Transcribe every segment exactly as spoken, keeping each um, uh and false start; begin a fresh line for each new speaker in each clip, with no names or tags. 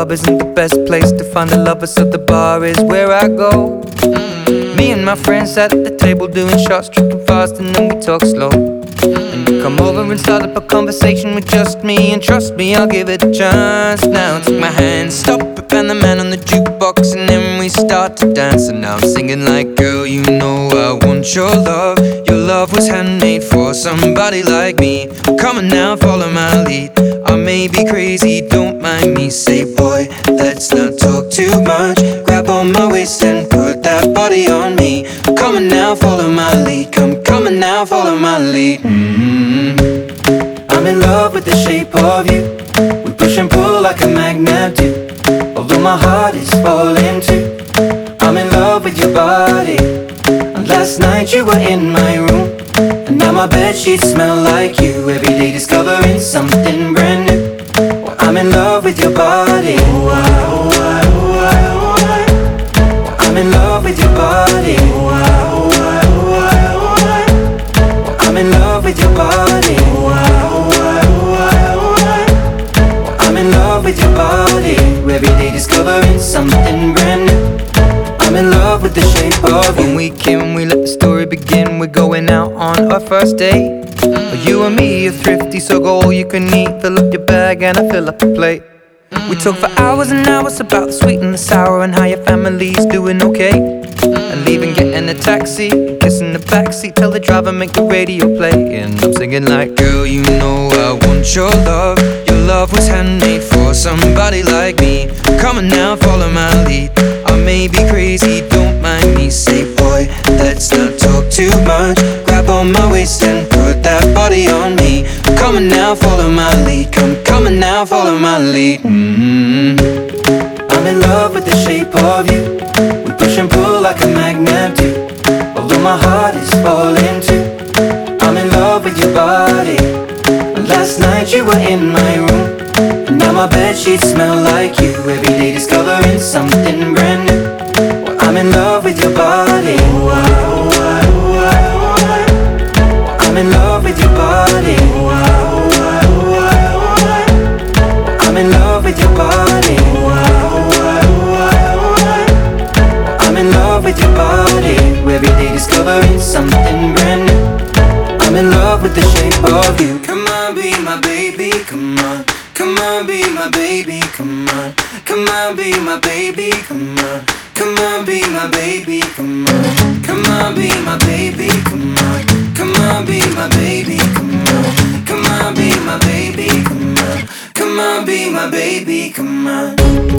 club isn't the best place to find a lover, so the bar is where I go. mm. Me and my friends sat at the table doing shots, drinking fast, and then we talk slow. And you come over and start up a conversation with just me, and trust me, I'll give it a chance. Now take my hand, stop it, and the man on the jukebox, and then we start to dance. And now I'm singing like, girl, you know I want your love. Your love was handmade for somebody like me. Come on now, follow my lead. I may be crazy, don't mind me. Say, boy, let's not talk too much. Grab on my waist and put that body on me. Come on now, follow my lead. Come, come on now, follow my lead. mm-hmm. I'm in love with the shape of you. We push and pull like a magnet do. Although my heart is falling too, I'm in love with your body. And last night you were in my room, and now my bedsheets smell like you. Every day discovering something brand new. Well, I'm in love with your body. Oh, I, oh, I, oh, I, oh, I. Well, I'm in love with your body. Oh, I, oh, I, oh, I, oh, I. Well, I'm in love with your body. Oh, I, oh, I, oh, I, oh, I. Well, I'm in love with your body. Every day discovering something brand new. I'm in love with the shape of you. When we came, we let the story begin. We're going out on our first date. mm. You and me are thrifty, so go all you can eat. Fill up your bag and I fill up the plate. mm. We talk for hours and hours about the sweet and the sour, and how your family's doing okay. mm. And leaving, getting a taxi, kissing the backseat, tell the driver make the radio play. And I'm singing like, girl, you know I want your love. Your love was handmade for somebody like me. Come on now, follow my lead. I may be crazy, don't mind me. Say, boy, let's not talk too much. Grab on my waist and put that body on me. Come on now, follow my lead. Come, come on now, follow my lead. mm-hmm. I'm in love with the shape of you. We push and pull like a magnet do. Although my heart is falling too, I'm in love with your body. And last night you were in my room, and now my bedsheets smell like you. Every day discovering something brand new. Well, I'm in love with your body. Oh, I, oh, I, oh, I, oh, I. Well, I'm in love with your body. Oh, I, oh, I, oh, I, oh, I. Well, I'm in love with your body. Oh, I, oh, I, oh, I, oh, I. Well, I'm in love with your body. Every day discovering something brand new. I'm in love with the shape of you. Come on, be my baby, come on. Come on, be my baby, come on. Come on, be my baby, come on. Come on, be my baby, come on. Come on, be my baby, come on. Come on, be my baby, come on. Come on, be my baby, come on. Come on, be my baby, come on.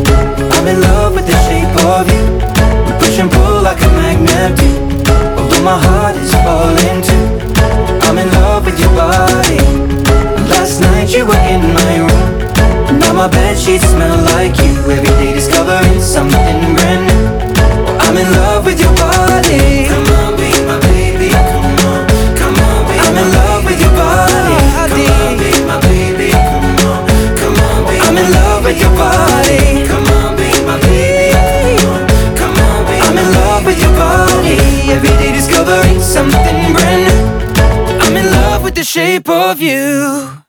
I'm in love with the shape of you. We push and pull like a magnet do. Although my heart is falling too, I'm in love with your body. Last night you were in my room, and now my bedsheets smell like you. Every day discovering something brand new. Well, I'm in love with your body. Come on, be my baby, come on. Come on, be I'm in love with your body. Come on, be my baby, come on. Come on, be I'm in love with your body. Come on, be my baby, come on. Come on, be I'm in love with your body. Every day discovering something brand new. I'm in love with the shape of you.